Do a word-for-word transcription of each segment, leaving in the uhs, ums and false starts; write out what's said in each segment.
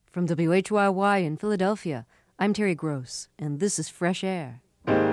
From W H Y Y in Philadelphia, I'm Terry Gross, and this is Fresh Air.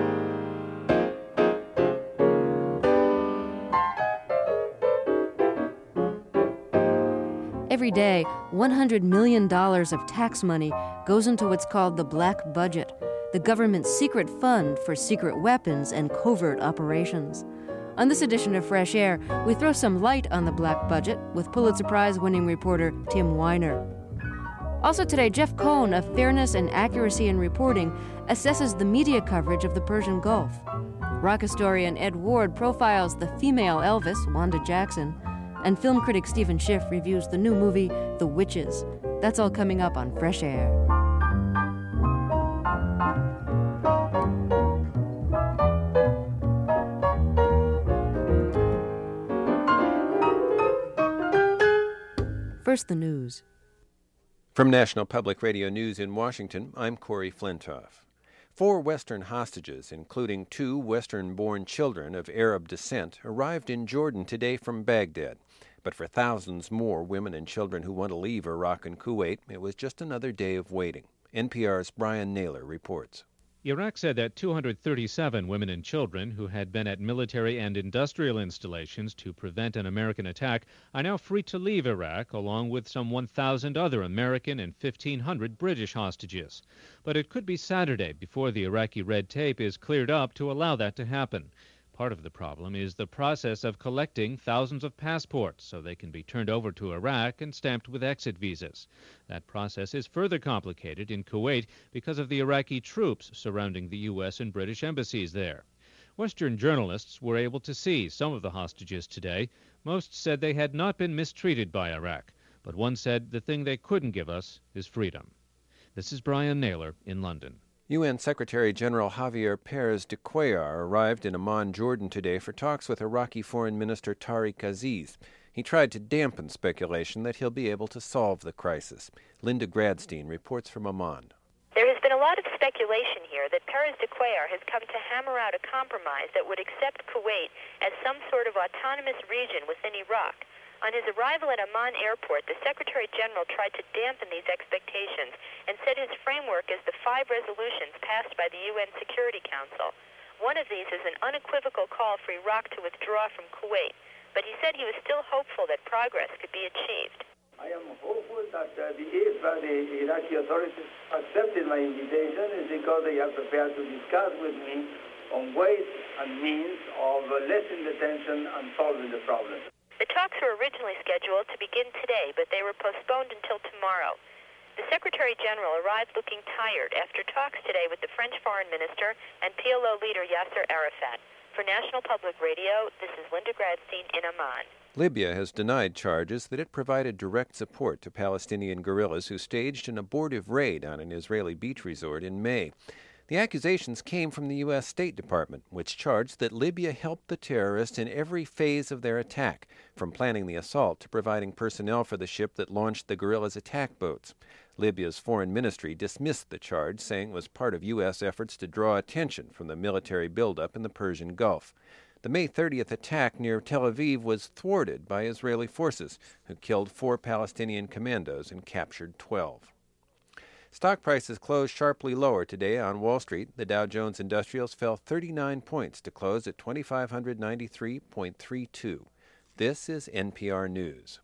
Every day, one hundred million dollars of tax money goes into what's called the Black Budget, the government's secret fund for secret weapons and covert operations. On this edition of Fresh Air, we throw some light on the Black Budget with Pulitzer Prize-winning reporter Tim Weiner. Also today, Jeff Cohn of Fairness and Accuracy in Reporting assesses the media coverage of the Persian Gulf. Rock historian Ed Ward profiles the female Elvis, Wanda Jackson, and film critic Stephen Schiff reviews the new movie, The Witches. That's all coming up on Fresh Air. First, the news. From National Public Radio News in Washington, I'm Corey Flintoff. Four Western hostages, including two Western-born children of Arab descent, arrived in Jordan today from Baghdad. But for thousands more women and children who want to leave Iraq and Kuwait, it was just another day of waiting. N P R's Brian Naylor reports. Iraq said that two hundred thirty-seven women and children who had been at military and industrial installations to prevent an American attack are now free to leave Iraq, along with some one thousand other American and fifteen hundred British hostages. But it could be Saturday before the Iraqi red tape is cleared up to allow that to happen. Part of the problem is the process of collecting thousands of passports so they can be turned over to Iraq and stamped with exit visas. That process is further complicated in Kuwait because of the Iraqi troops surrounding the U S and British embassies there. Western journalists were able to see some of the hostages today. Most said they had not been mistreated by Iraq, but one said the thing they couldn't give us is freedom. This is Brian Naylor in London. U N Secretary-General Javier Pérez de Cuellar arrived in Amman, Jordan today for talks with Iraqi Foreign Minister Tariq Aziz. He tried to dampen speculation that he'll be able to solve the crisis. Linda Gradstein reports from Amman. There has been a lot of speculation here that Pérez de Cuellar has come to hammer out a compromise that would accept Kuwait as some sort of autonomous region within Iraq. On his arrival at Amman Airport, the Secretary-General tried to dampen these expectations and said his framework is the five resolutions passed by the U N Security Council. One of these is an unequivocal call for Iraq to withdraw from Kuwait, but he said he was still hopeful that progress could be achieved. I am hopeful that uh, the, if uh, the Iraqi authorities accepted my invitation is because they are prepared to discuss with me on ways and means of uh, lessening the tension and solving the problem. The talks were originally scheduled to begin today, but they were postponed until tomorrow. The Secretary-General arrived looking tired after talks today with the French Foreign Minister and P L O leader Yasser Arafat. For National Public Radio, this is Linda Gradstein in Amman. Libya has denied charges that it provided direct support to Palestinian guerrillas who staged an abortive raid on an Israeli beach resort in May. The accusations came from the U S State Department, which charged that Libya helped the terrorists in every phase of their attack, from planning the assault to providing personnel for the ship that launched the guerrillas' attack boats. Libya's foreign ministry dismissed the charge, saying it was part of U S efforts to draw attention from the military buildup in the Persian Gulf. The May thirtieth attack near Tel Aviv was thwarted by Israeli forces, who killed four Palestinian commandos and captured twelve. Stock prices closed sharply lower today on Wall Street. The Dow Jones Industrials fell thirty-nine points to close at two thousand five hundred ninety-three point three two. This is N P R News.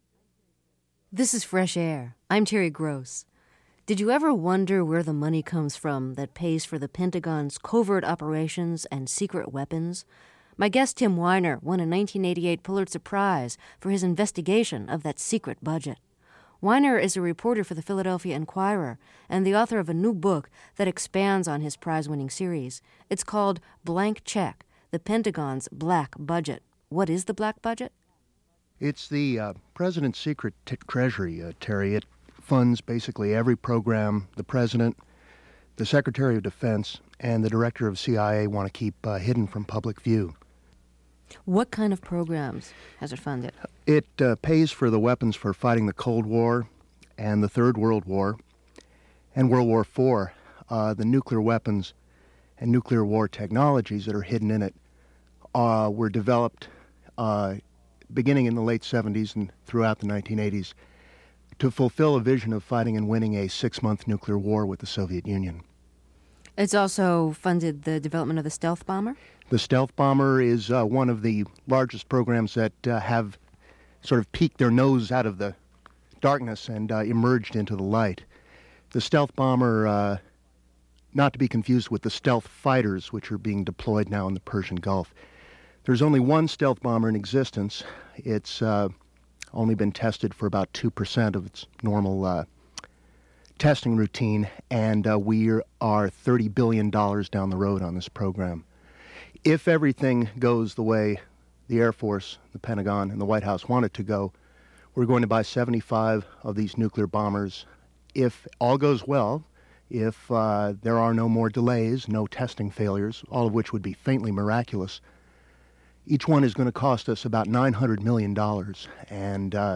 This is Fresh Air. I'm Terry Gross. Did you ever wonder where the money comes from that pays for the Pentagon's covert operations and secret weapons? My guest Tim Weiner won a nineteen eighty-eight Pulitzer Prize for his investigation of that secret budget. Weiner is a reporter for the Philadelphia Inquirer and the author of a new book that expands on his prize-winning series. It's called Blank Check, The Pentagon's Black Budget. What is the Black Budget? It's the uh, President's secret t- treasury, uh, Terry. It funds basically every program the President, the Secretary of Defense, and the Director of C I A want to keep uh, hidden from public view. What kind of programs has it funded? It uh, pays for the weapons for fighting the Cold War and the Third World War and World War Four. Uh, the nuclear weapons and nuclear war technologies that are hidden in it uh, were developed uh, beginning in the late seventies and throughout the nineteen eighties to fulfill a vision of fighting and winning a six-month nuclear war with the Soviet Union. It's also funded the development of the stealth bomber? The stealth bomber is uh, one of the largest programs that uh, have sort of peeked their nose out of the darkness and uh, emerged into the light. The stealth bomber, uh, not to be confused with the stealth fighters, which are being deployed now in the Persian Gulf. There's only one stealth bomber in existence. It's uh, only been tested for about two percent of its normal uh, testing routine, and uh, we are thirty billion dollars down the road on this program. If everything goes the way the Air Force, the Pentagon, and the White House want it to go, we're going to buy seventy-five of these nuclear bombers. If all goes well, if uh, there are no more delays, no testing failures, all of which would be faintly miraculous, each one is going to cost us about nine hundred million dollars, and uh,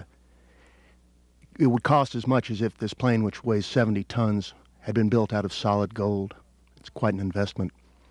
it would cost as much as if this plane, which weighs seventy tons, had been built out of solid gold. It's quite an investment.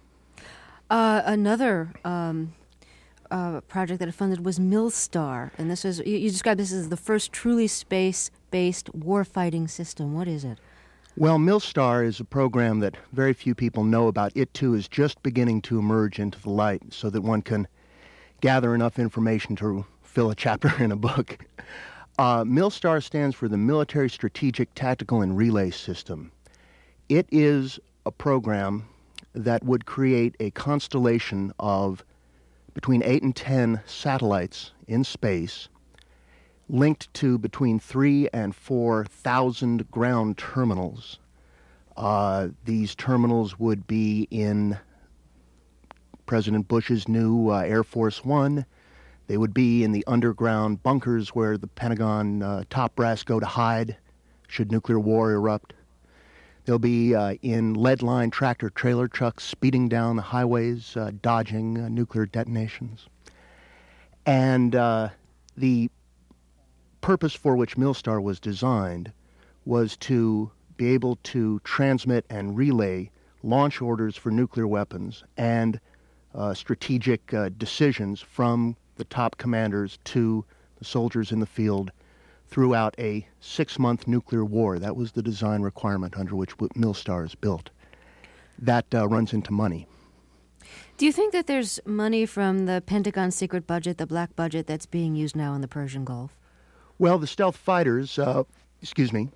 Uh, another um, uh, project that it funded was Milstar, and this is, you, you described this as the first truly space-based war-fighting system. What is it? Well, Milstar is a program that very few people know about. It, too, is just beginning to emerge into the light so that one can gather enough information to fill a chapter in a book. Uh, Milstar stands for the Military Strategic Tactical and Relay System. It is a program that would create a constellation of between eight and ten satellites in space linked to between three and four thousand ground terminals. Uh, these terminals would be in President Bush's new uh, Air Force One. They would be in the underground bunkers where the Pentagon uh, top brass go to hide should nuclear war erupt. They'll be uh, in lead-lined tractor-trailer trucks speeding down the highways, uh, dodging uh, nuclear detonations. And uh, the purpose for which Milstar was designed was to be able to transmit and relay launch orders for nuclear weapons and uh, strategic uh, decisions from the top commanders to the soldiers in the field throughout a six-month nuclear war. That was the design requirement under which Milstar is built. That uh, runs into money. Do you think that there's money from the Pentagon secret budget, the black budget, that's being used now in the Persian Gulf? Well, the stealth fighters, uh, excuse me,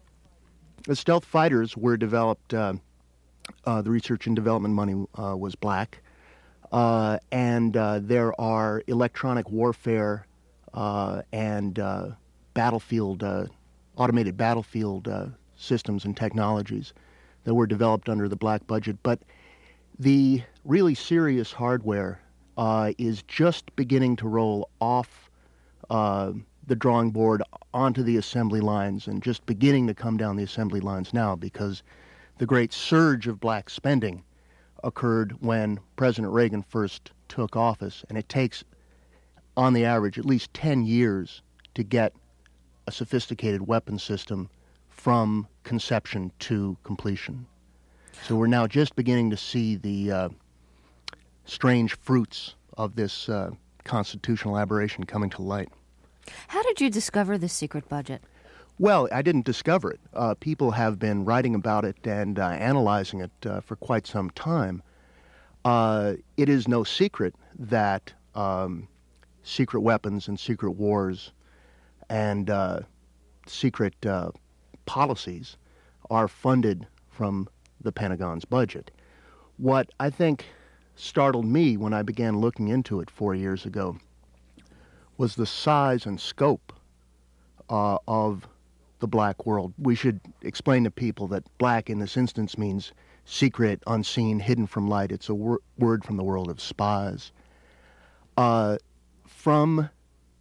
the stealth fighters were developed, uh, uh, the research and development money uh, was black, uh, and uh, there are electronic warfare uh, and uh, battlefield, uh, automated battlefield uh, systems and technologies that were developed under the black budget. But the really serious hardware uh, is just beginning to roll off uh, the drawing board onto the assembly lines and just beginning to come down the assembly lines now, because the great surge of black spending occurred when President Reagan first took office, and it takes, on the average, at least ten years to get a sophisticated weapon system from conception to completion. So we're now just beginning to see the uh, strange fruits of this uh, constitutional aberration coming to light. How did you discover the secret budget? Well, I didn't discover it. Uh, people have been writing about it and uh, analyzing it uh, for quite some time. Uh, it is no secret that um, secret weapons and secret wars and uh, secret uh, policies are funded from the Pentagon's budget. What I think startled me when I began looking into it four years ago was the size and scope uh, of the black world. We should explain to people that black in this instance means secret, unseen, hidden from light. It's a wor- word from the world of spies. Uh, from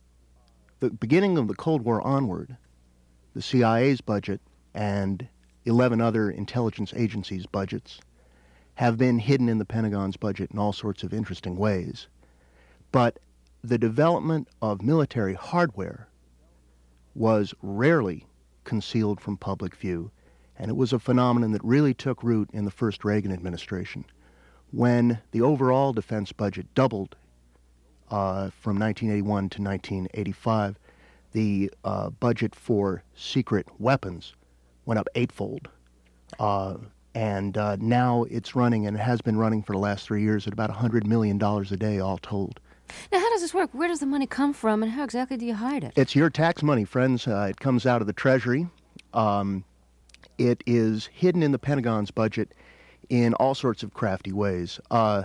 the beginning of the Cold War onward, the C I A's budget and eleven other intelligence agencies' budgets have been hidden in the Pentagon's budget in all sorts of interesting ways. But the development of military hardware was rarely concealed from public view, and it was a phenomenon that really took root in the first Reagan administration, when the overall defense budget doubled uh, from nineteen eighty-one to nineteen eighty-five. the uh, budget for secret weapons went up eightfold. Uh, and uh, now it's running, and it has been running for the last three years, at about one hundred million dollars a day, all told. Now, how does this work? Where does the money come from, and how exactly do you hide it? It's your tax money, friends. Uh, it comes out of the Treasury. Um, it is hidden in the Pentagon's budget in all sorts of crafty ways. Uh,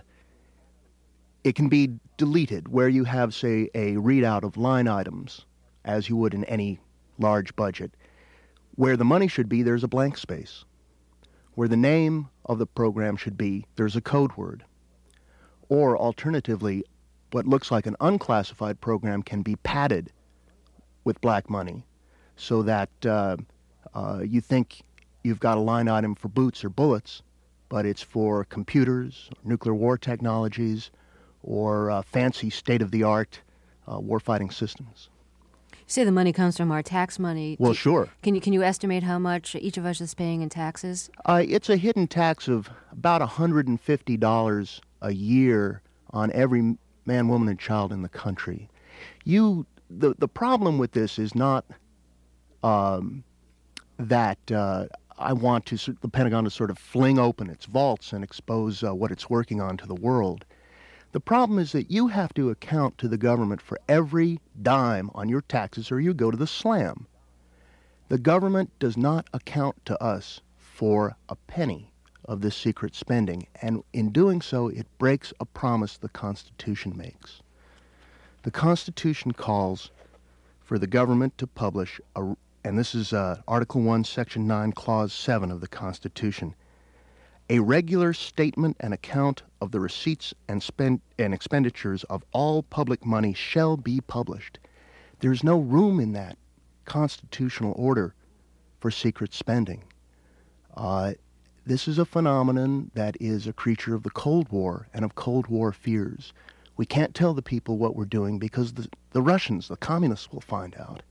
it can be deleted, where you have, say, a readout of line items, as you would in any large budget. Where the money should be, there's a blank space. Where the name of the program should be, there's a code word. Or alternatively, what looks like an unclassified program can be padded with black money so that uh, uh, you think you've got a line item for boots or bullets, but it's for computers, nuclear war technologies, or uh, fancy state-of-the-art uh, warfighting systems. You say the money comes from our tax money. Well, Do- sure. Can you can you estimate how much each of us is paying in taxes? Uh, it's a hidden tax of about one hundred fifty dollars a year on every man, woman, and child in the country. You, the the problem with this is not um, that uh, I want to the Pentagon to sort of fling open its vaults and expose uh, what it's working on to the world. The problem is that you have to account to the government for every dime on your taxes, or you go to the slam. The government does not account to us for a penny of this secret spending, and in doing so, it breaks a promise the Constitution makes. The Constitution calls for the government to publish, a, and this is uh, Article one, Section nine, Clause seven of the Constitution, a regular statement and account of the receipts and, spend, and expenditures of all public money shall be published. There's no room in that constitutional order for secret spending. Uh, this is a phenomenon that is a creature of the Cold War and of Cold War fears. We can't tell the people what we're doing because the, the Russians, the communists, will find out.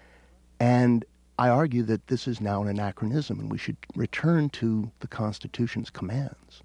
And I argue that this is now an anachronism, and we should return to the Constitution's commands.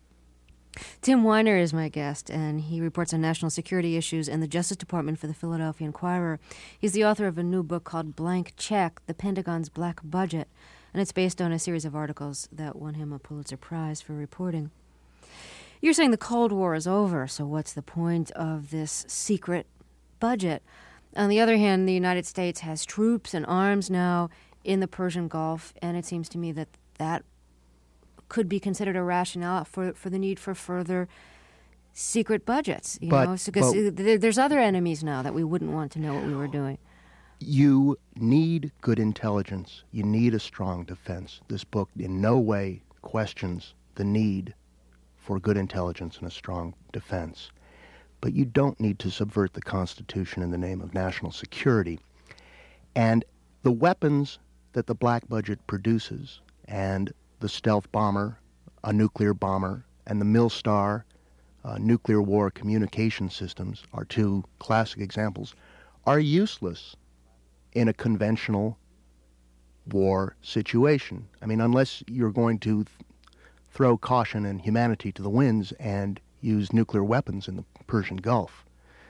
Tim Weiner is my guest, and he reports on national security issues and the Justice Department for the Philadelphia Inquirer. He's the author of a new book called Blank Check, The Pentagon's Black Budget, and it's based on a series of articles that won him a Pulitzer Prize for reporting. You're saying the Cold War is over, so what's the point of this secret budget? On the other hand, the United States has troops and arms now in the Persian Gulf, and it seems to me that that could be considered a rationale for, for the need for further secret budgets. You but, know, because but, there's other enemies now that we wouldn't want to know what we were doing. You need good intelligence. You need a strong defense. This book in no way questions the need for good intelligence and a strong defense. But you don't need to subvert the Constitution in the name of national security. And the weapons that the black budget produces, and the stealth bomber, a nuclear bomber, and the Milstar uh, nuclear war communication systems are two classic examples, are useless in a conventional war situation. I mean, unless you're going to th- throw caution and humanity to the winds and use nuclear weapons in the Persian Gulf.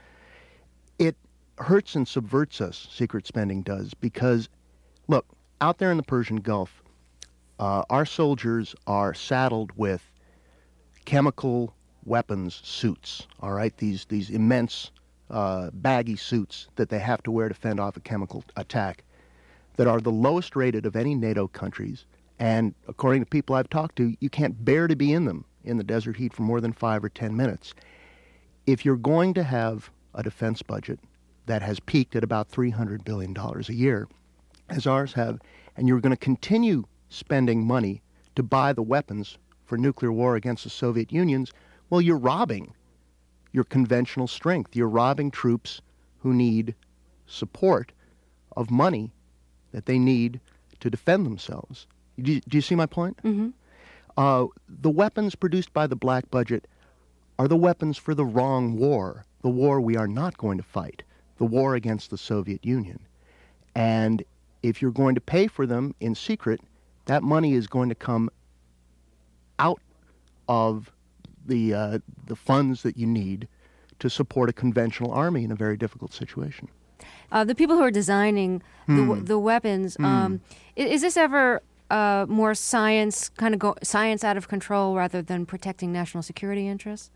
It hurts and subverts us, secret spending does, because, look, out there in the Persian Gulf, uh, our soldiers are saddled with chemical weapons suits, all right? These, these immense uh, baggy suits that they have to wear to fend off a chemical attack that are the lowest rated of any NATO countries, and according to people I've talked to, you can't bear to be in them in the desert heat for more than five or ten minutes. If you're going to have a defense budget that has peaked at about three hundred billion dollars a year, as ours have, and you're going to continue spending money to buy the weapons for nuclear war against the Soviet Unions, well, you're robbing your conventional strength. You're robbing troops who need support of money that they need to defend themselves. Do you, do you see my point? Mm-hmm. Uh, the weapons produced by the black budget are the weapons for the wrong war, the war we are not going to fight, the war against the Soviet Union. And if you're going to pay for them in secret, that money is going to come out of the uh, the funds that you need to support a conventional army in a very difficult situation. Uh, the people who are designing the, Hmm. the weapons, Hmm. um, i- is this ever uh, more science, kind of go, science out of control rather than protecting national security interests?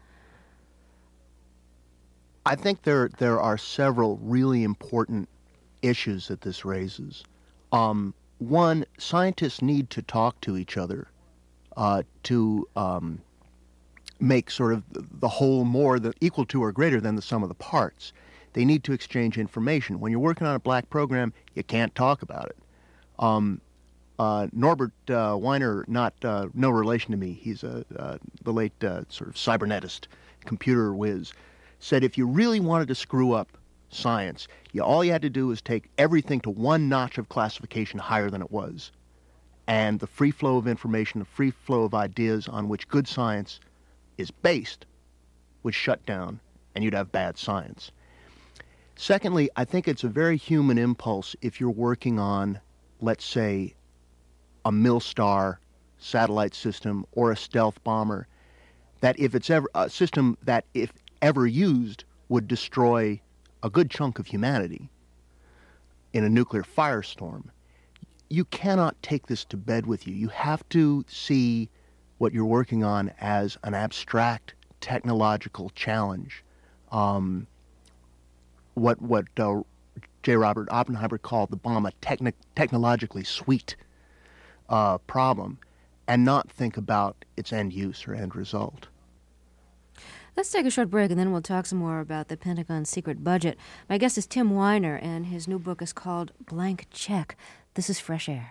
I think there there are several really important issues that this raises. Um, one, scientists need to talk to each other uh, to um, make sort of the whole more the, equal to or greater than the sum of the parts. They need to exchange information. When you're working on a black program, you can't talk about it. Um, uh, Norbert uh, Weiner, not uh, no relation to me, he's a, uh, the late uh, sort of cybernetist, computer whiz, said if you really wanted to screw up science, you, all you had to do was take everything to one notch of classification higher than it was. And the free flow of information, the free flow of ideas on which good science is based would shut down, and you'd have bad science. Secondly, I think it's a very human impulse if you're working on, let's say, a Milstar satellite system or a stealth bomber, that if it's ever a system that, if ever used, would destroy a good chunk of humanity in a nuclear firestorm. You cannot take this to bed with you. You have to see what you're working on as an abstract technological challenge. Um, what what uh, J. Robert Oppenheimer called the bomb a techni- technologically sweet uh, problem, and not think about its end use or end result. Let's take a short break, and then we'll talk some more about the Pentagon's secret budget. My guest is Tim Weiner, and his new book is called Blank Check. This is Fresh Air.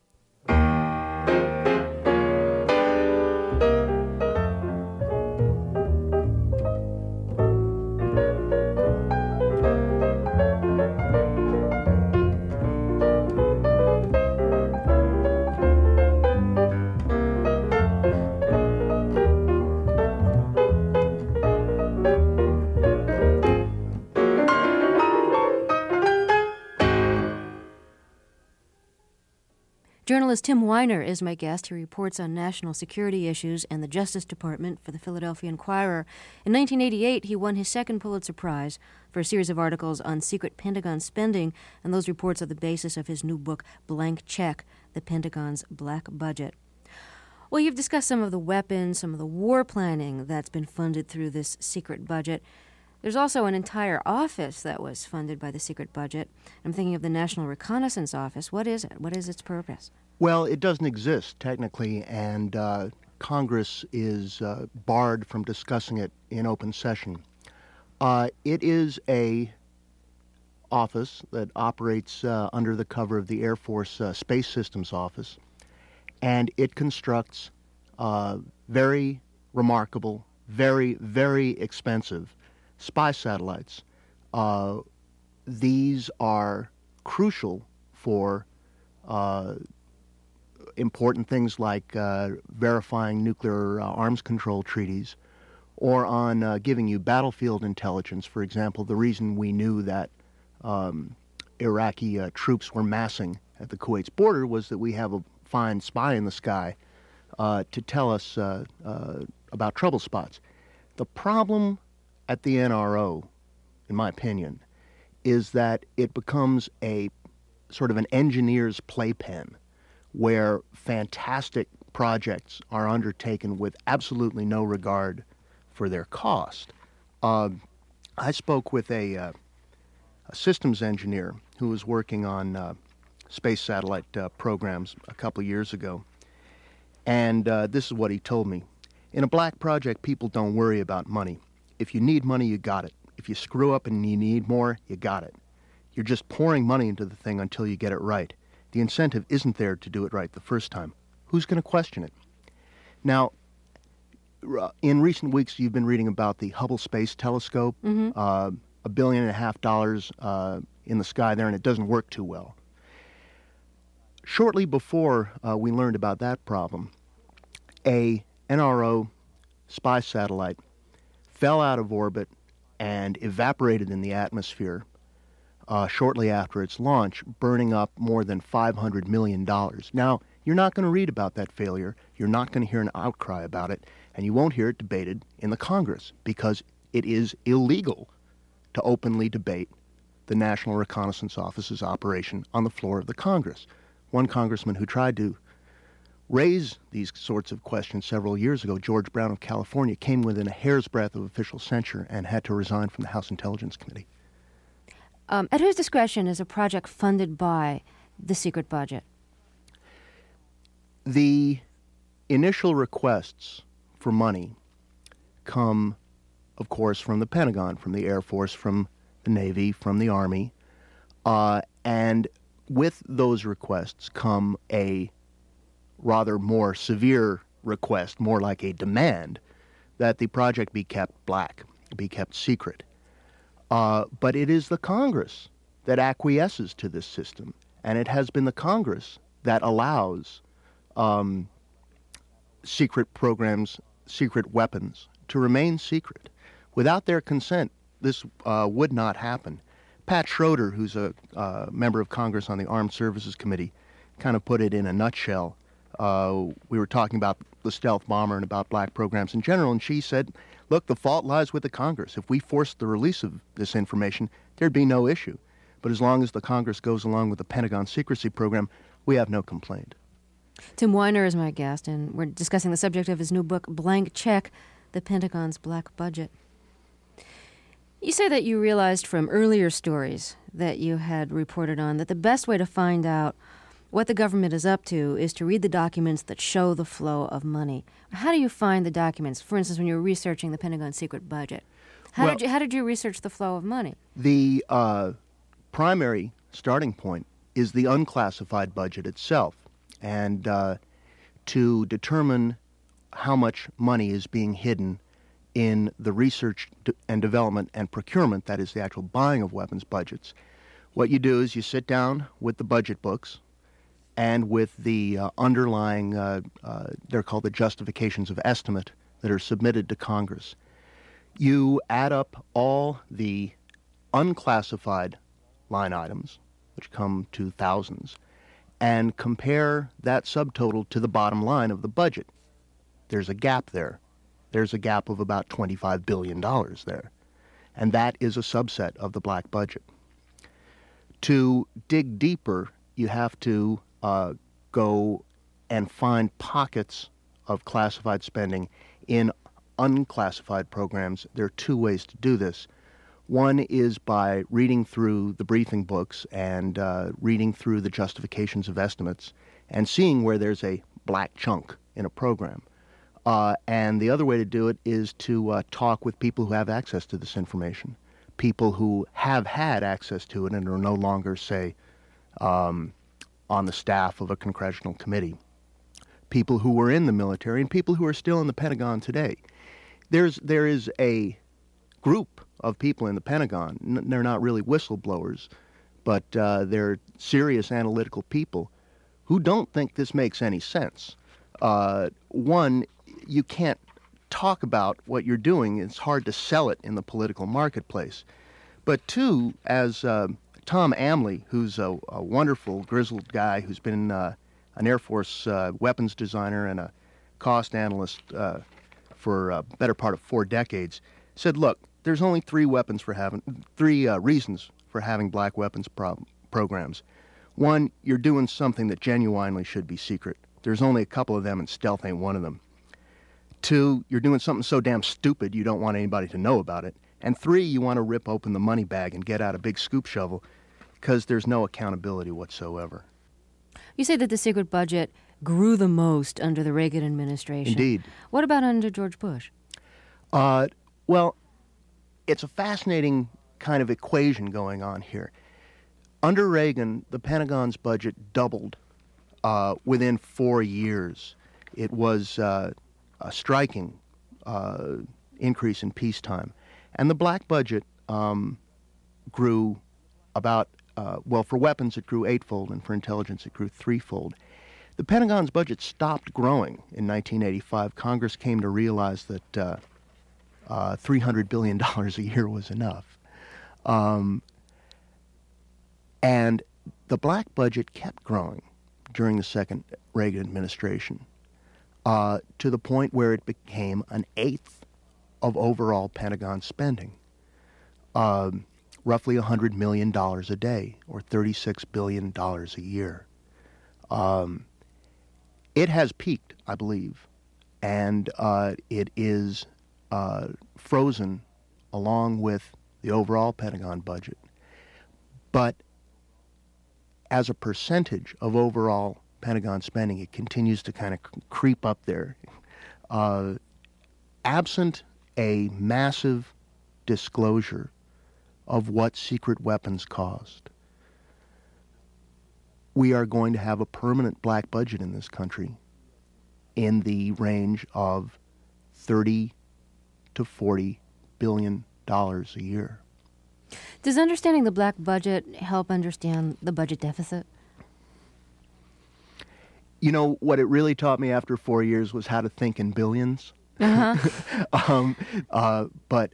Journalist Tim Weiner is my guest. He reports on national security issues and the Justice Department for the Philadelphia Inquirer. In nineteen eighty-eight, he won his second Pulitzer Prize for a series of articles on secret Pentagon spending, and those reports are the basis of his new book, Blank Check, The Pentagon's Black Budget. Well, you've discussed some of the weapons, some of the war planning that's been funded through this secret budget. There's also an entire office that was funded by the secret budget. I'm thinking of the National Reconnaissance Office. What is it? What is its purpose? Well, it doesn't exist technically, and uh, Congress is uh, barred from discussing it in open session. Uh, it is a office that operates uh, under the cover of the Air Force uh, Space Systems Office, and it constructs uh, very remarkable, very, very expensive spy satellites. Uh, these are crucial for uh, important things like uh, verifying nuclear uh, arms control treaties, or on uh, giving you battlefield intelligence. For example, the reason we knew that um, Iraqi uh, troops were massing at the Kuwait's border was that we have a fine spy in the sky uh, to tell us uh, uh, about trouble spots. The problem at the N R O, in my opinion, is that it becomes a sort of an engineer's playpen where fantastic projects are undertaken with absolutely no regard for their cost. Uh, I spoke with a, uh, a systems engineer who was working on uh, space satellite uh, programs a couple of years ago, and uh, this is what he told me. In a black project, people don't worry about money. If you need money, you got it. If you screw up and you need more, you got it. You're just pouring money into the thing until you get it right. The incentive isn't there to do it right the first time. Who's going to question it? Now, in recent weeks, you've been reading about the Hubble Space Telescope, Mm-hmm. uh, a billion and a half dollars uh, in the sky there, and it doesn't work too well. Shortly before uh, we learned about that problem, a N R O spy satellite fell out of orbit and evaporated in the atmosphere uh, shortly after its launch, burning up more than five hundred million dollars. Now, you're not going to read about that failure. You're not going to hear an outcry about it, and you won't hear it debated in the Congress because it is illegal to openly debate the National Reconnaissance Office's operation on the floor of the Congress. One congressman who tried to raise these sorts of questions several years ago, George Brown of California, came within a hair's breadth of official censure and had to resign from the House Intelligence Committee. Um, at whose discretion is a project funded by the secret budget? The initial requests for money come, of course, from the Pentagon, from the Air Force, from the Navy, from the Army, uh, and with those requests come a rather more severe request, more like a demand, that the project be kept black, be kept secret. Uh, but it is the Congress that acquiesces to this system, and it has been the Congress that allows um, secret programs, secret weapons, to remain secret. Without their consent, this uh, would not happen. Pat Schroeder, who's a uh, member of Congress on the Armed Services Committee, kind of put it in a nutshell. Uh, we were talking about the stealth bomber and about black programs in general, and she said, look, the fault lies with the Congress. If we forced the release of this information, there'd be no issue. But as long as the Congress goes along with the Pentagon secrecy program, we have no complaint. Tim Weiner is my guest, and we're discussing the subject of his new book, Blank Check, The Pentagon's Black Budget. You say that you realized from earlier stories that you had reported on that the best way to find out what the government is up to is to read the documents that show the flow of money. How do you find the documents? For instance, when you were researching the Pentagon secret budget, how, well, did, you, how did you research the flow of money? The uh, primary starting point is the unclassified budget itself. And uh, to determine how much money is being hidden in the research and development and procurement, that is the actual buying of weapons budgets, what you do is you sit down with the budget books and with the uh, underlying, uh, uh, they're called the justifications of estimate, that are submitted to Congress. You add up all the unclassified line items, which come to thousands, and compare that subtotal to the bottom line of the budget. There's a gap there. There's a gap of about twenty-five billion dollars there. And that is a subset of the black budget. To dig deeper, you have to uh, go and find pockets of classified spending in unclassified programs. There are two ways to do this. One is by reading through the briefing books and uh, reading through the justifications of estimates and seeing where there's a black chunk in a program. Uh, and the other way to do it is to uh, talk with people who have access to this information, people who have had access to it and are no longer, say, um, on the staff of a congressional committee, people who were in the military and people who are still in the Pentagon today. There's there is a group of people in the Pentagon. N- they're not really whistleblowers, but uh, they're serious analytical people who don't think this makes any sense. Uh, one, you can't talk about what you're doing. It's hard to sell it in the political marketplace. But two, as uh, Tom Amley, who's a, a wonderful, grizzled guy who's been uh, an Air Force uh, weapons designer and a cost analyst uh, for a better part of four decades, said, look, there's only three weapons for having, three uh, reasons for having black weapons pro- programs. One, you're doing something that genuinely should be secret. There's only a couple of them, and stealth ain't one of them. Two, you're doing something so damn stupid you don't want anybody to know about it. And three, you want to rip open the money bag and get out a big scoop shovel because there's no accountability whatsoever. You say that the secret budget grew the most under the Reagan administration. Indeed. What about under George Bush? Uh, well, it's a fascinating kind of equation going on here. Under Reagan, the Pentagon's budget doubled uh, within four years. It was uh, a striking uh, increase in peacetime. And the black budget um, grew about, uh, well, for weapons it grew eightfold, and for intelligence it grew threefold. The Pentagon's budget stopped growing in nineteen eighty-five. Congress came to realize that uh, uh, three hundred billion dollars a year was enough. Um, and the black budget kept growing during the second Reagan administration uh, to the point where it became an eighth of overall Pentagon spending. Um, roughly one hundred million dollars a day, or thirty-six billion dollars a year. Um, it has peaked, I believe, and uh, it is uh, frozen along with the overall Pentagon budget. But as a percentage of overall Pentagon spending, it continues to kind of creep up there. Uh, absent a massive disclosure of what secret weapons cost, we are going to have a permanent black budget in this country in the range of thirty to forty billion dollars a year. Does understanding the black budget help understand the budget deficit? You know, what it really taught me after four years was how to think in billions. Uh-huh. um, uh, but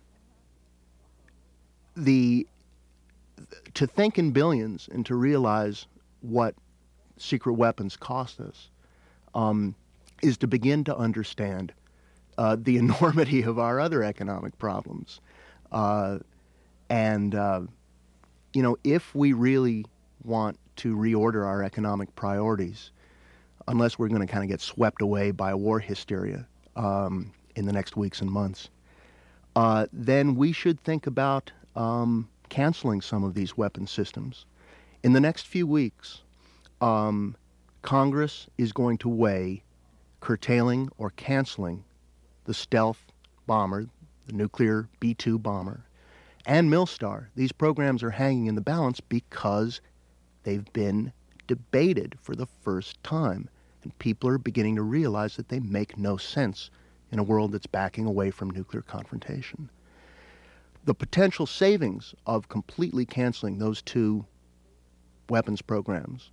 the to think in billions and to realize what secret weapons cost us um, is to begin to understand uh, the enormity of our other economic problems. Uh, and, uh, you know, if we really want to reorder our economic priorities, unless we're going to kind of get swept away by war hysteria um, in the next weeks and months, uh, then we should think about um, canceling some of these weapon systems. In the next few weeks, um, Congress is going to weigh curtailing or canceling the stealth bomber, the nuclear B two bomber, and Millstar. These programs are hanging in the balance because they've been debated for the first time, and people are beginning to realize that they make no sense in a world that's backing away from nuclear confrontation. The potential savings of completely canceling those two weapons programs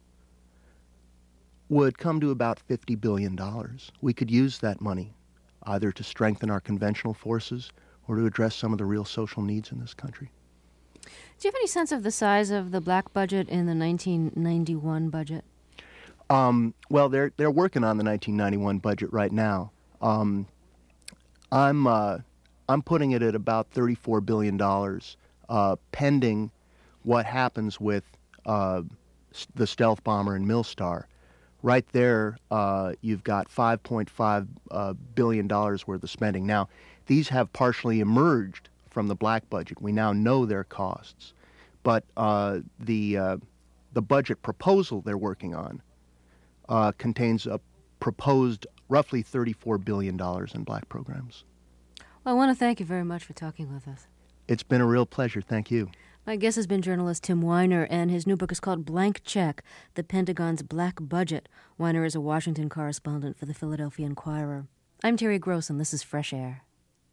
would come to about fifty billion dollars. We could use that money either to strengthen our conventional forces or to address some of the real social needs in this country. Do you have any sense of the size of the black budget in the nineteen ninety-one budget? Um, well, they're they're working on the nineteen ninety-one budget right now. Um, I'm uh, I'm putting it at about thirty-four billion dollars, uh, pending what happens with uh, the stealth bomber and Millstar. Right there, uh, you've got five point five uh, billion dollars worth of spending. Now, these have partially emerged from the black budget. We now know their costs, but uh, the uh, the budget proposal they're working on uh, contains a proposed roughly thirty-four billion dollars in black programs. Well, I want to thank you very much for talking with us. It's been a real pleasure. Thank you. My guest has been journalist Tim Weiner, and his new book is called Blank Check, The Pentagon's Black Budget. Weiner is a Washington correspondent for the Philadelphia Inquirer. I'm Terry Gross, and this is Fresh Air.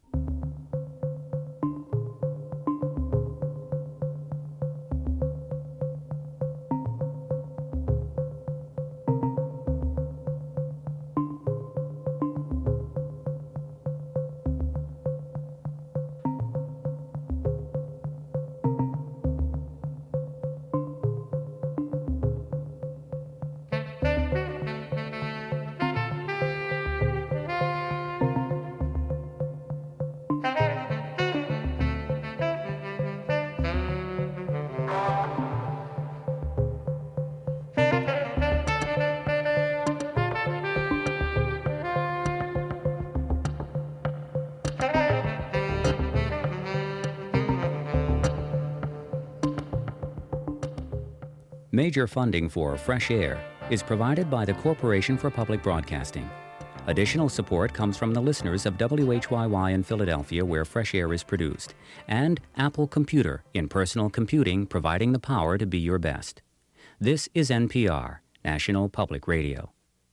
Major funding for Fresh Air is provided by the Corporation for Public Broadcasting. Additional support comes from the listeners of W H Y Y in Philadelphia, where Fresh Air is produced, and Apple Computer in personal computing, providing the power to be your best. This is N P R, National Public Radio.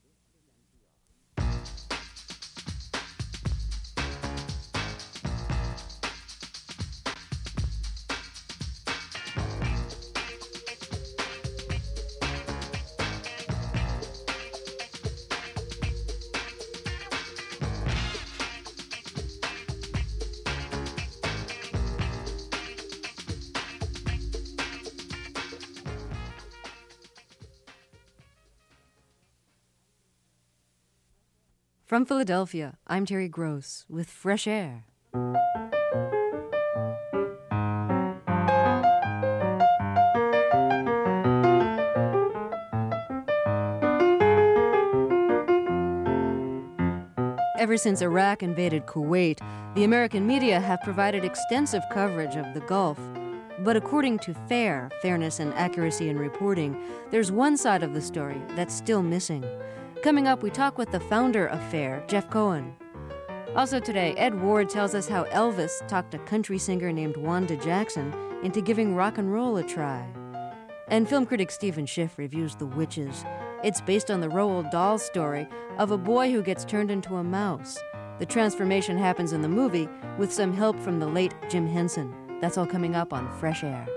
From Philadelphia, I'm Terry Gross with Fresh Air. Ever since Iraq invaded Kuwait, the American media have provided extensive coverage of the Gulf. But according to FAIR, Fairness and Accuracy in Reporting, there's one side of the story that's still missing. Coming up, we talk with the founder of FAIR, Jeff Cohen. Also today, Ed Ward tells us how Elvis talked a country singer named Wanda Jackson into giving rock and roll a try. And film critic Stephen Schiff reviews The Witches. It's based on the Roald Dahl story of a boy who gets turned into a mouse. The transformation happens in the movie with some help from the late Jim Henson. That's all coming up on Fresh Air.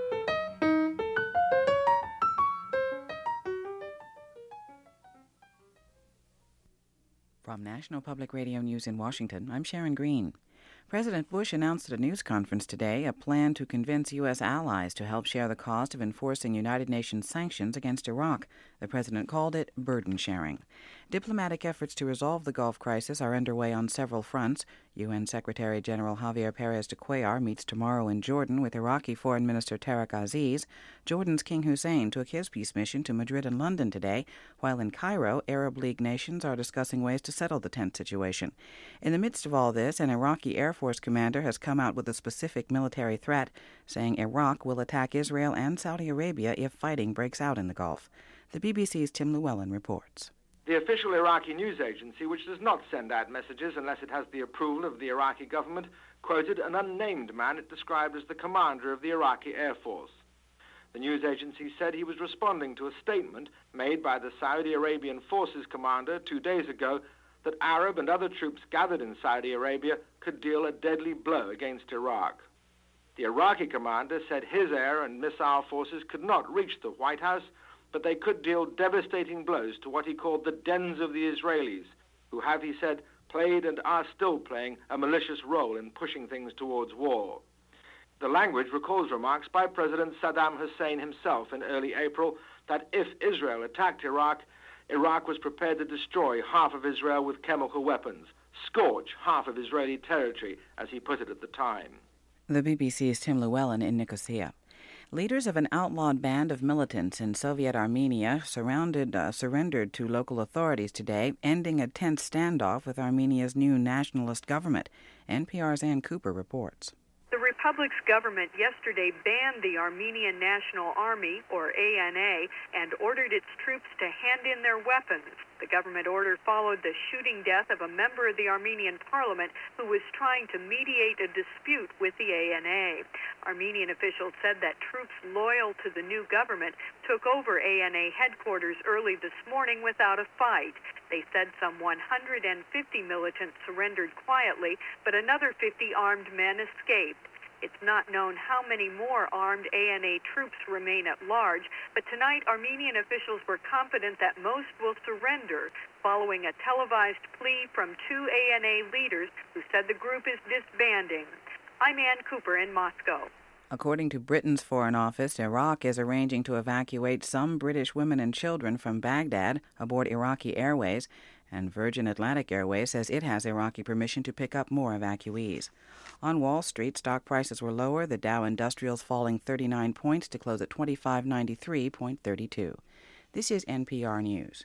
From National Public Radio News in Washington, I'm Sharon Green. President Bush announced at a news conference today a plan to convince U S allies to help share the cost of enforcing United Nations sanctions against Iraq. The president called it burden sharing. Diplomatic efforts to resolve the Gulf crisis are underway on several fronts. U N Secretary General Javier Perez de Cuellar meets tomorrow in Jordan with Iraqi Foreign Minister Tariq Aziz. Jordan's King Hussein took his peace mission to Madrid and London today, while in Cairo, Arab League nations are discussing ways to settle the tense situation. In the midst of all this, an Iraqi Air Force commander has come out with a specific military threat, saying Iraq will attack Israel and Saudi Arabia if fighting breaks out in the Gulf. The B B C's Tim Llewellyn reports. The official Iraqi news agency, which does not send out messages unless it has the approval of the Iraqi government, quoted an unnamed man it described as the commander of the Iraqi Air Force. The news agency said he was responding to a statement made by the Saudi Arabian Forces commander two days ago that Arab and other troops gathered in Saudi Arabia could deal a deadly blow against Iraq. The Iraqi commander said his air and missile forces could not reach the White House, but they could deal devastating blows to what he called the dens of the Israelis, who have, he said, played and are still playing a malicious role in pushing things towards war. The language recalls remarks by President Saddam Hussein himself in early April that if Israel attacked Iraq, Iraq was prepared to destroy half of Israel with chemical weapons, scorch half of Israeli territory, as he put it at the time. The B B C's Tim Llewellyn in Nicosia. Leaders of an outlawed band of militants in Soviet Armenia surrounded, uh, surrendered to local authorities today, ending a tense standoff with Armenia's new nationalist government. N P R's Ann Cooper reports. The Republic's government yesterday banned the Armenian National Army, or A N A, and ordered its troops to hand in their weapons. The government order followed the shooting death of a member of the Armenian parliament who was trying to mediate a dispute with the A N A. Armenian officials said that troops loyal to the new government took over A N A headquarters early this morning without a fight. They said some one hundred fifty militants surrendered quietly, but another fifty armed men escaped. It's not known how many more armed A N A troops remain at large, but tonight Armenian officials were confident that most will surrender, following a televised plea from two A N A leaders who said the group is disbanding. I'm Ann Cooper in Moscow. According to Britain's Foreign Office, Iraq is arranging to evacuate some British women and children from Baghdad aboard Iraqi Airways, and Virgin Atlantic Airways says it has Iraqi permission to pick up more evacuees. On Wall Street, stock prices were lower, the Dow Industrials falling thirty-nine points to close at twenty-five ninety-three point three two. This is N P R News.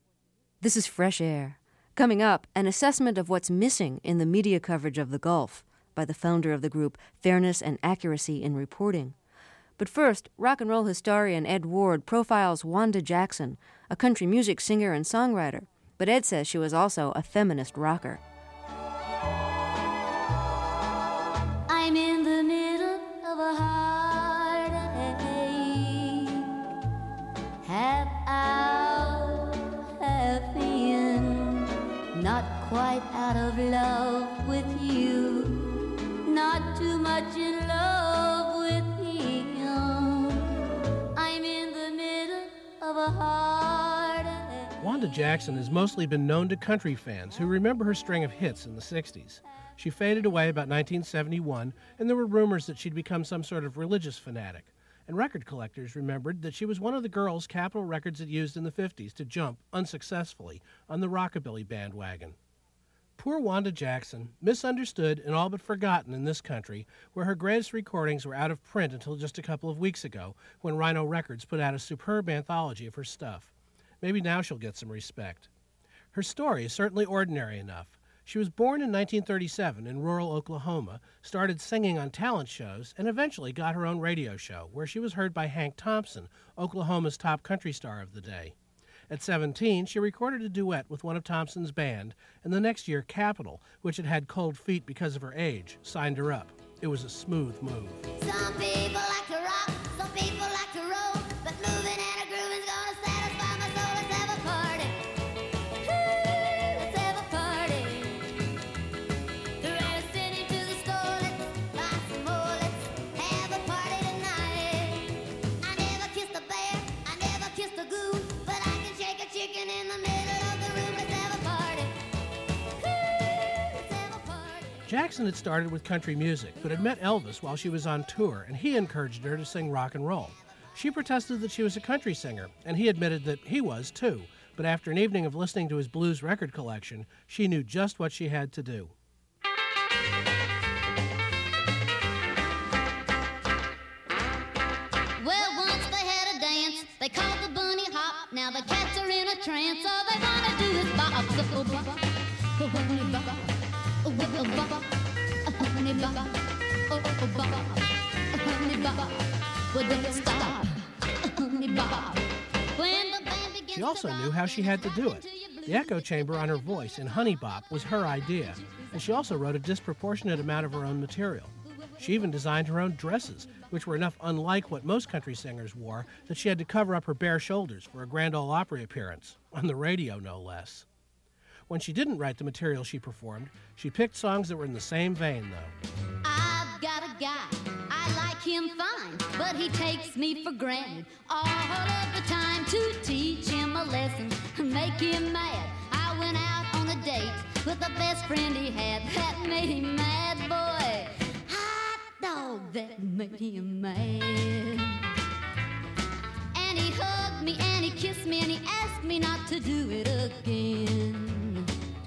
This is Fresh Air. Coming up, an assessment of what's missing in the media coverage of the Gulf by the founder of the group Fairness and Accuracy in Reporting. But first, rock and roll historian Ed Ward profiles Wanda Jackson, a country music singer and songwriter. But Ed says she was also a feminist rocker. I'm in the middle of a heartache, half out, half in, not quite out of love with you, not too much in love with him. I'm in the middle of a heartache. Wanda Jackson has mostly been known to country fans who remember her string of hits in the sixties. She faded away about nineteen seventy-one, and there were rumors that she'd become some sort of religious fanatic. And record collectors remembered that she was one of the girls Capitol Records had used in the fifties to jump, unsuccessfully, on the rockabilly bandwagon. Poor Wanda Jackson, misunderstood and all but forgotten in this country, where her greatest recordings were out of print until just a couple of weeks ago, when Rhino Records put out a superb anthology of her stuff. Maybe now she'll get some respect. Her story is certainly ordinary enough. She was born in nineteen thirty-seven in rural Oklahoma, started singing on talent shows, and eventually got her own radio show, where she was heard by Hank Thompson, Oklahoma's top country star of the day. At seventeen, she recorded a duet with one of Thompson's band, and the next year, Capitol, which had had cold feet because of her age, signed her up. It was a smooth move. Some people like to rock, some people like to roll, but moving and a grooving's gonna satisfy my soul. Let's have a party. Ooh, let's have a party. The rest sitting to the store, let's buy some more. Let's have a party tonight. I never kissed a bear, I never kissed a goose, but I can shake a chicken in the middle of the room. Let's have a party. Ooh, let's have a party. Jackson had started with country music, but had met Elvis while she was on tour, and he encouraged her to sing rock and roll. She protested that she was a country singer, and he admitted that he was too, but after an evening of listening to his blues record collection, she knew just what she had to do. Well, once they had a dance, they called the bunny hop. Now the cats are in a trance, all they wanna do is bop. Oh, bop, oh, honey, bop. Oh, oh, bop, oh, honey, bop. Oh, oh, bop, oh, honey, bop. Well, don't stop, oh, honey, bop. When the band begins She also knew how she had to do it. The echo chamber on her voice in Honey Bop was her idea, and she also wrote a disproportionate amount of her own material. She even designed her own dresses, which were enough unlike what most country singers wore that she had to cover up her bare shoulders for a Grand Ole Opry appearance, on the radio no less. When she didn't write the material she performed, she picked songs that were in the same vein, though. I've got a guy, I like him fine, but he takes me for granted all of the time. To teach him a lesson, make him mad, I went out on a date with the best friend he had. That made him mad, boy. Hot dog, that made him mad. And he hugged me and he kissed me and he asked me not to do it again.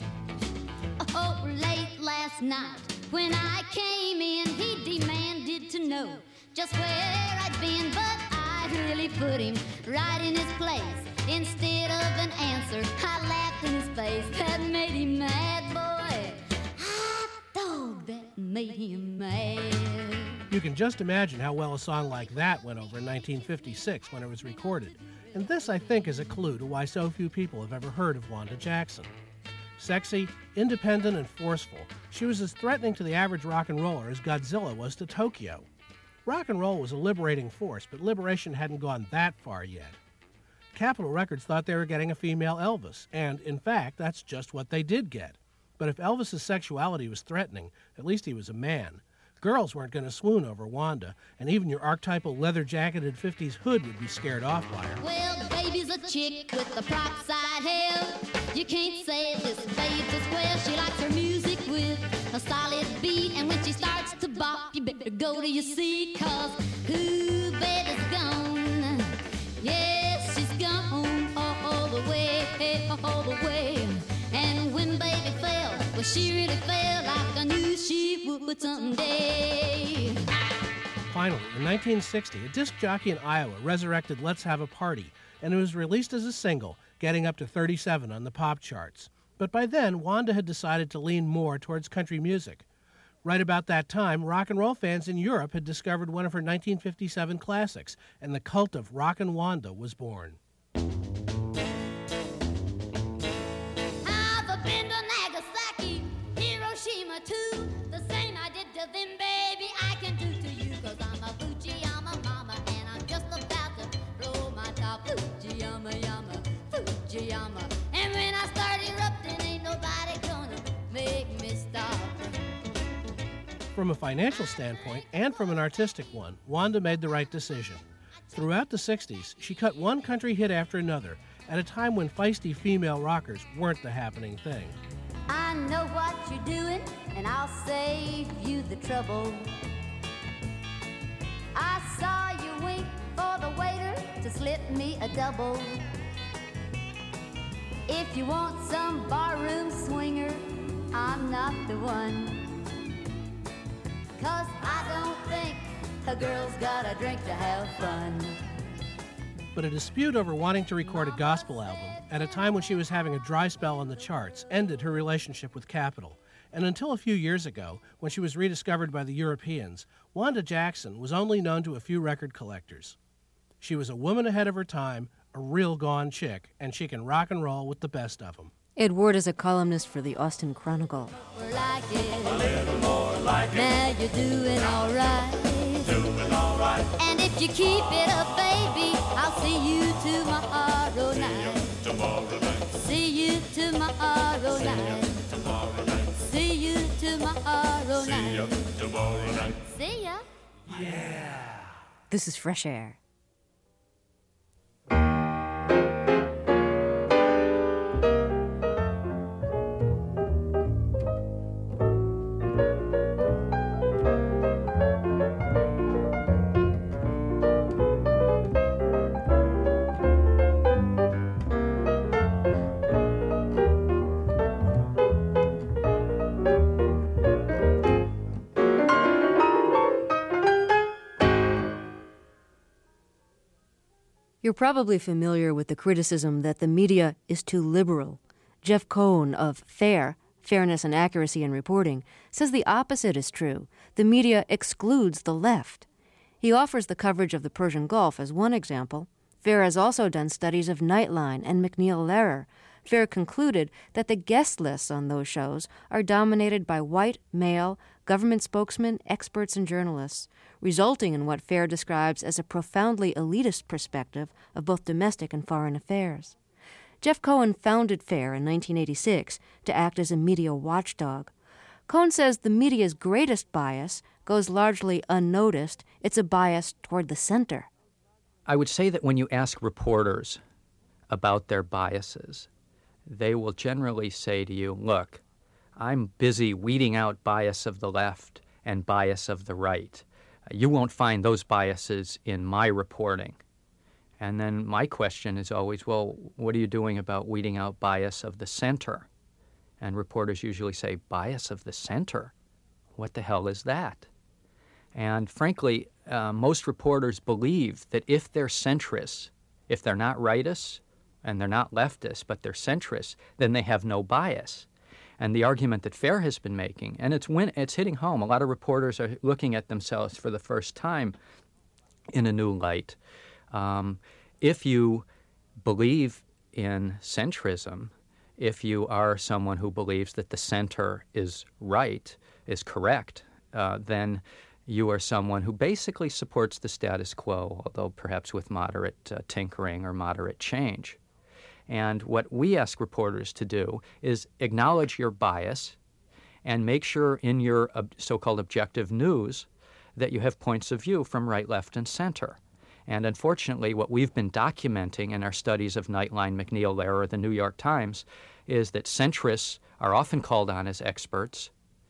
Oh, late last night when I came in, he demanded to know just where I'd been, but I really put him right in his place. Instead of an answer, I laughed in his face. That made him mad, boy. Hot dog, that made him mad. You can just imagine how well a song like that went over in nineteen fifty-six when it was recorded. And this, I think, is a clue to why so few people have ever heard of Wanda Jackson. Sexy, independent, and forceful, she was as threatening to the average rock and roller as Godzilla was to Tokyo. Rock and roll was a liberating force, but liberation hadn't gone that far yet. Capitol Records thought they were getting a female Elvis, and, in fact, that's just what they did get. But if Elvis's sexuality was threatening, at least he was a man. Girls weren't going to swoon over Wanda, and even your archetypal leather-jacketed fifties hood would be scared off by her. Well, baby's a chick with the prop side hair. You can't say this babe's a square. She likes her music with a solid beat, and when she starts to bop, you better go to your seat, cause ooh, baby's gone. Yes, she's gone all the way, all the way. And when baby fell, well, she really fell like I knew she would someday. Finally, in nineteen sixty, a disc jockey in Iowa resurrected Let's Have a Party, and it was released as a single, getting up to thirty-seven on the pop charts. But by then, Wanda had decided to lean more towards country music. Right about that time, rock and roll fans in Europe had discovered one of her nineteen fifty-seven classics, and the cult of Rockin' Wanda was born. I've been to Nagasaki, Hiroshima too. The same I did to them, baby, I can do to you. Cause I'm a Fujiyama mama, and I'm just about to blow my top. Fujiyama, yama, Fujiyama. And when I start erupting, ain't nobody gonna make me stop. From a financial standpoint and from an artistic one, Wanda made the right decision. Throughout the sixties, she cut one country hit after another at a time when feisty female rockers weren't the happening thing. I know what you're doing, and I'll save you the trouble. I saw you wink for the waiter to slip me a double. If you want some barroom swinger, I'm not the one. Cause I don't think a girl's gotta drink to have fun. but a dispute over wanting to record a gospel album at a time when she was having a dry spell on the charts ended her relationship with Capitol. And until a few years ago, when she was rediscovered by the Europeans, Wanda Jackson was only known to a few record collectors. She was a woman ahead of her time, a real gone chick, and she can rock and roll with the best of them. Ed Ward is a columnist for the Austin Chronicle. Like it. A little more like it. Now you're doing all right. Doing all right. And if you keep it up, baby, I'll see you tomorrow night. Tomorrow night. See you tomorrow night. Tomorrow night. See you tomorrow night. See ya tomorrow night. See ya. Yeah. This is Fresh Air. You're probably familiar with the criticism that the media is too liberal. Jeff Cohen of FAIR, Fairness and Accuracy in Reporting, says the opposite is true. The media excludes the left. He offers the coverage of the Persian Gulf as one example. FAIR has also done studies of Nightline and MacNeil Lehrer. FAIR concluded that the guest lists on those shows are dominated by white, male, government spokesmen, experts, and journalists, resulting in what FAIR describes as a profoundly elitist perspective of both domestic and foreign affairs. Jeff Cohen founded FAIR in nineteen eighty-six to act as a media watchdog. Cohen says the media's greatest bias goes largely unnoticed. It's a bias toward the center. I would say that when you ask reporters about their biases, they will generally say to you, look, I'm busy weeding out bias of the left and bias of the right. You won't find those biases in my reporting. And then my question is always, well, what are you doing about weeding out bias of the center? And reporters usually say, bias of the center? What the hell is that? And frankly, uh, most reporters believe that if they're centrists, if they're not rightists, and they're not leftists, but they're centrists, then they have no bias. And the argument that FAIR has been making, and it's when it's hitting home, a lot of reporters are looking at themselves for the first time in a new light. Um, if you believe in centrism, if you are someone who believes that the center is right, is correct, uh, then you are someone who basically supports the status quo, although perhaps with moderate uh, tinkering or moderate change. And what we ask reporters to do is acknowledge your bias and make sure in your uh, so-called objective news that you have points of view from right, left, and center. And unfortunately, what we've been documenting in our studies of Nightline, MacNeil Lehrer, the New York Times, is that centrists are often called on as experts.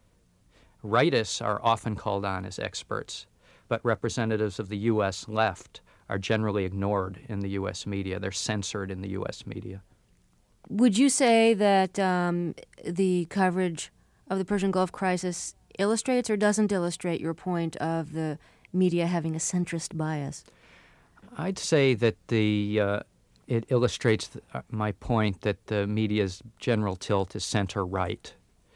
Rightists are often called on as experts, but representatives of the U S left are generally ignored in the U S media. They're censored in the U S media. Would you say that um, the coverage of the Persian Gulf crisis illustrates or doesn't illustrate your point of the media having a centrist bias? I'd say that the uh, it illustrates the, uh, my point that the media's general tilt is center-right.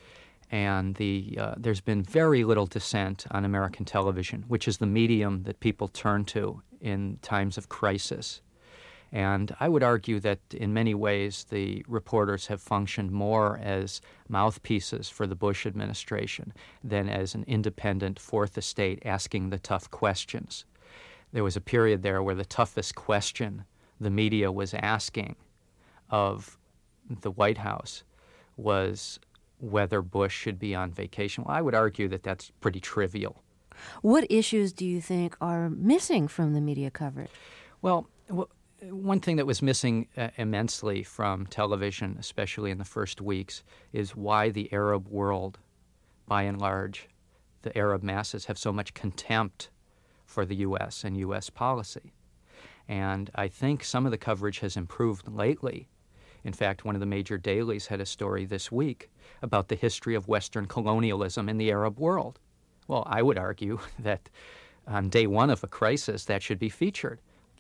And the uh, there's been very little dissent on American television, which is the medium that people turn to in times of crisis. And I would argue that in many ways the reporters have functioned more as mouthpieces for the Bush administration than as an independent fourth estate asking the tough questions. There was a period there where the toughest question the media was asking of the White House was whether Bush should be on vacation. Well, I would argue that that's pretty trivial. What issues do you think are missing from the media coverage? Well, w- one thing that was missing uh, immensely from television, especially in the first weeks, is why the Arab world, by and large, the Arab masses, have so much contempt for the U S and U S policy. And I think some of the coverage has improved lately. In fact, one of the major dailies had a story this week about the history of Western colonialism in the Arab world. Well, I would argue that on day one of a crisis, that should be featured.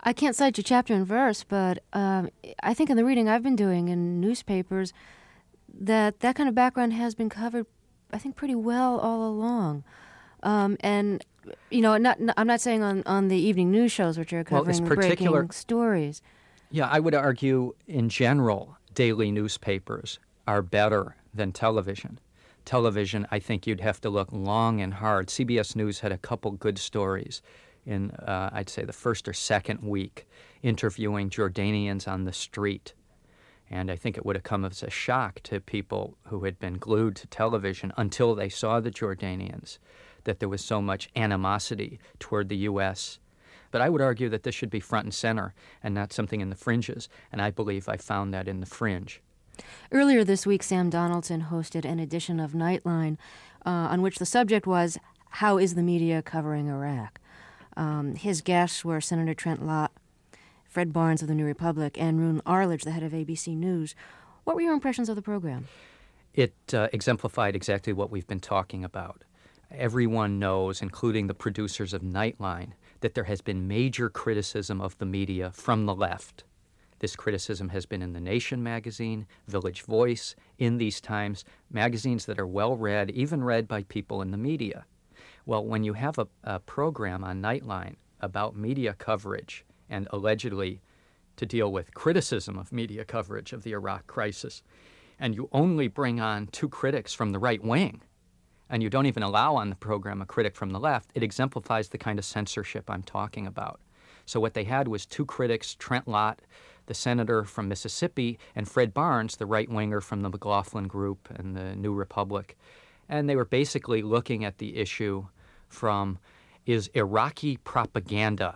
I can't cite you chapter and verse, but um, I think in the reading I've been doing in newspapers that that kind of background has been covered, I think, pretty well all along. Um, and, you know, not, not, I'm not saying on, on the evening news shows, which are covering well, the particular, breaking stories. Yeah, I would argue in general, daily newspapers are better than television. Television, I think you'd have to look long and hard. C B S News had a couple good stories in, uh, I'd say, the first or second week, interviewing Jordanians on the street. And I think it would have come as a shock to people who had been glued to television until they saw the Jordanians, that there was so much animosity toward the U S. But I would argue that this should be front and center and not something in the fringes, and I believe I found that in the fringe. Earlier this week, Sam Donaldson hosted an edition of Nightline uh, on which the subject was, how is the media covering Iraq? Um, his guests were Senator Trent Lott, Fred Barnes of the New Republic, and Roone Arledge, the head of A B C News. What were your impressions of the program? It uh, exemplified exactly what we've been talking about. Everyone knows, including the producers of Nightline, that there has been major criticism of the media from the left. This criticism has been in The Nation magazine, Village Voice, In These Times, magazines that are well read, even read by people in the media. Well, when you have a, a program on Nightline about media coverage and allegedly to deal with criticism of media coverage of the Iraq crisis, and you only bring on two critics from the right wing, and you don't even allow on the program a critic from the left, it exemplifies the kind of censorship I'm talking about. So what they had was two critics, Trent Lott, the senator from Mississippi, and Fred Barnes, the right-winger from the McLaughlin Group and the New Republic. And they were basically looking at the issue from, is Iraqi propaganda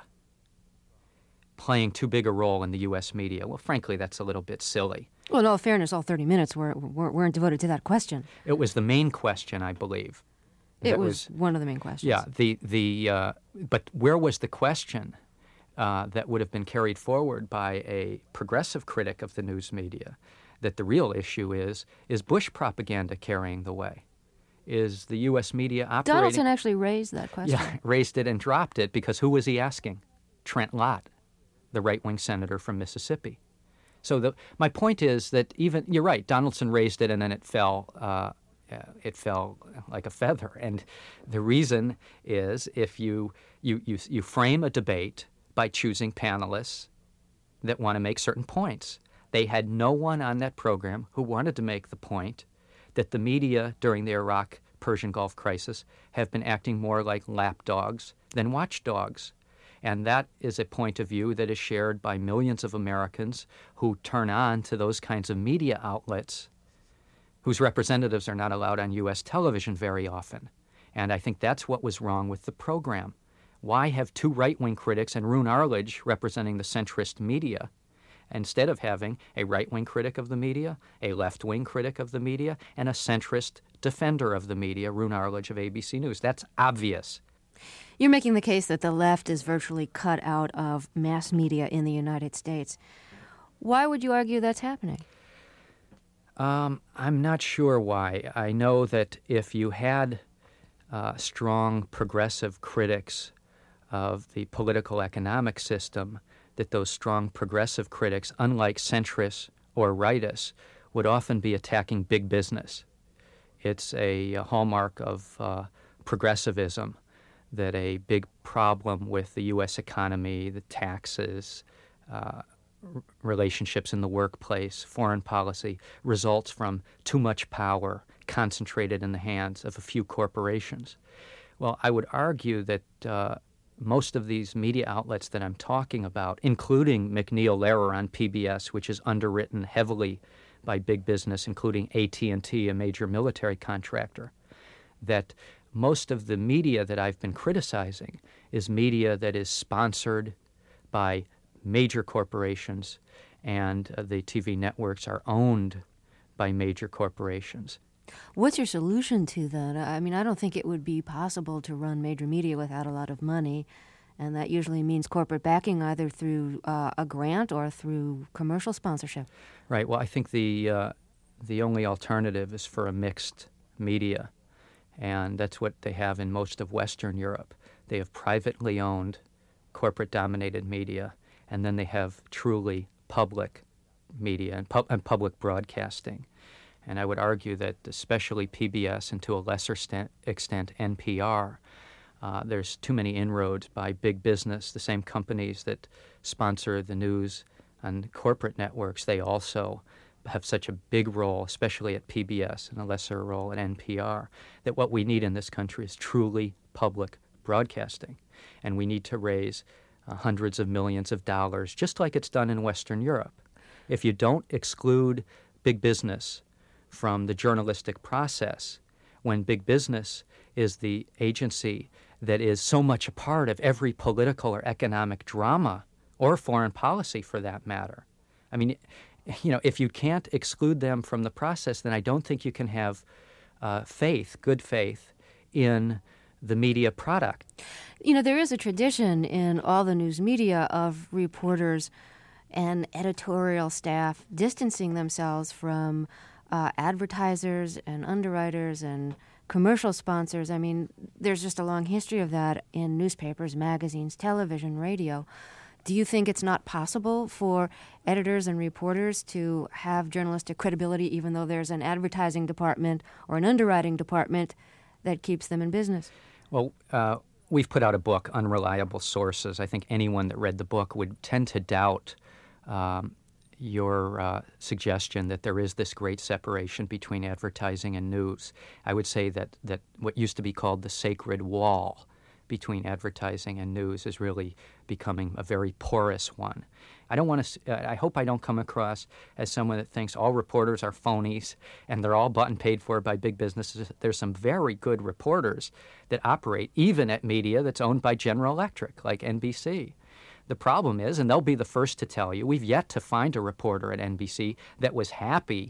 playing too big a role in the U S media? Well, frankly, that's a little bit silly. Well, in all fairness, all thirty minutes were, were, weren't devoted to that question. It was the main question, I believe. It was, was one of the main questions. Yeah, the, the, uh, but where was the question uh, that would have been carried forward by a progressive critic of the news media? That the real issue is, is Bush propaganda carrying the way? Is the U S media operating... Donaldson actually raised that question. Yeah, raised it and dropped it because who was he asking? Trent Lott, the right-wing senator from Mississippi. So the, my point is that even, you're right, Donaldson raised it and then it fell, uh, it fell like a feather. And the reason is if you, you, you, you frame a debate by choosing panelists that want to make certain points. They had no one on that program who wanted to make the point that the media during the Iraq-Persian Gulf crisis have been acting more like lapdogs than watchdogs. And that is a point of view that is shared by millions of Americans who turn on to those kinds of media outlets whose representatives are not allowed on U S television very often. And I think that's what was wrong with the program. Why have two right-wing critics and Roone Arledge representing the centrist media instead of having a right-wing critic of the media, a left-wing critic of the media, and a centrist defender of the media, Roone Arledge of A B C News? That's obvious. You're making the case that the left is virtually cut out of mass media in the United States. Why would you argue that's happening? Um, I'm not sure why. I know that if you had uh, strong progressive critics of the political economic system, that those strong progressive critics, unlike centrists or rightists, would often be attacking big business. It's a, a hallmark of uh, progressivism that a big problem with the U S economy, the taxes, uh, r- relationships in the workplace, foreign policy, results from too much power concentrated in the hands of a few corporations. Well, I would argue that uh, most of these media outlets that I'm talking about, including MacNeil Lehrer on P B S, which is underwritten heavily by big business, including A T and T, a major military contractor, that most of the media that I've been criticizing is media that is sponsored by major corporations, and uh, the T V networks are owned by major corporations. What's your solution to that? I mean, I don't think it would be possible to run major media without a lot of money, and that usually means corporate backing either through uh, a grant or through commercial sponsorship. Right. Well, I think the uh, the only alternative is for a mixed media, and that's what they have in most of Western Europe. They have privately owned, corporate-dominated media, and then they have truly public media and, pub- and public broadcasting. And I would argue that especially P B S and to a lesser st- extent N P R, uh, there's too many inroads by big business, the same companies that sponsor the news and corporate networks. They also have such a big role, especially at P B S, and a lesser role at N P R, that what we need in this country is truly public broadcasting. And we need to raise uh, hundreds of millions of dollars, just like it's done in Western Europe. If you don't exclude big business from the journalistic process, when big business is the agency that is so much a part of every political or economic drama, or foreign policy for that matter. I mean, you know, if you can't exclude them from the process, then I don't think you can have uh, faith, good faith, in the media product. You know, there is a tradition in all the news media of reporters and editorial staff distancing themselves from uh, advertisers and underwriters and commercial sponsors. I mean, there's just a long history of that in newspapers, magazines, television, radio. Do you think it's not possible for editors and reporters to have journalistic credibility even though there's an advertising department or an underwriting department that keeps them in business? Well, uh, we've put out a book, Unreliable Sources. I think anyone that read the book would tend to doubt um, your uh, suggestion that there is this great separation between advertising and news. I would say that, that what used to be called the sacred wall between advertising and news is really becoming a very porous one. I don't want to. Uh, I hope I don't come across as someone that thinks all reporters are phonies and they're all bought and paid for by big businesses. There's some very good reporters that operate even at media that's owned by General Electric, like N B C. The problem is, and they'll be the first to tell you, we've yet to find a reporter at N B C that was happy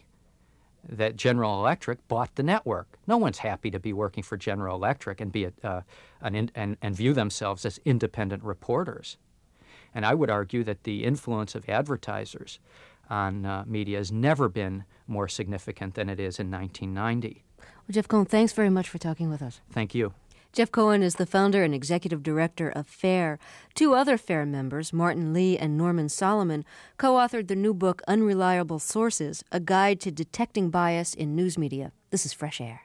that General Electric bought the network. No one's happy to be working for General Electric and be a, uh, an in, and, and view themselves as independent reporters. And I would argue that the influence of advertisers on uh, media has never been more significant than it is in nineteen ninety. Well, Jeff Cohen, thanks very much for talking with us. Thank you. Jeff Cohen is the founder and executive director of FAIR. Two other FAIR members, Martin Lee and Norman Solomon, co-authored the new book Unreliable Sources, A Guide to Detecting Bias in News Media. This is Fresh Air.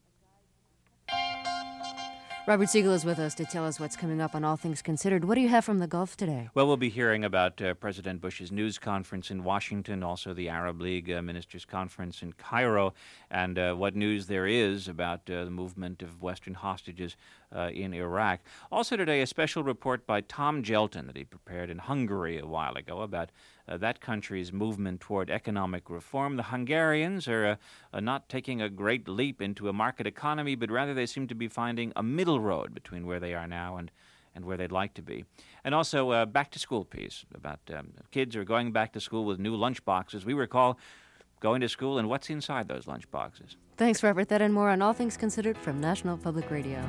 Robert Siegel is with us to tell us what's coming up on All Things Considered. What do you have from the Gulf today? Well, we'll be hearing about uh, President Bush's news conference in Washington, also the Arab League uh, Ministers' Conference in Cairo, and uh, what news there is about uh, the movement of Western hostages uh, in Iraq. Also today, a special report by Tom Gelton that he prepared in Hungary a while ago about Uh, that country's movement toward economic reform. The Hungarians are uh, uh, not taking a great leap into a market economy, but rather they seem to be finding a middle road between where they are now and, and where they'd like to be. And also a back-to-school piece about um, kids are going back to school with new lunch boxes. We recall going to school and what's inside those lunch boxes. Thanks, Robert. That and more on All Things Considered from National Public Radio.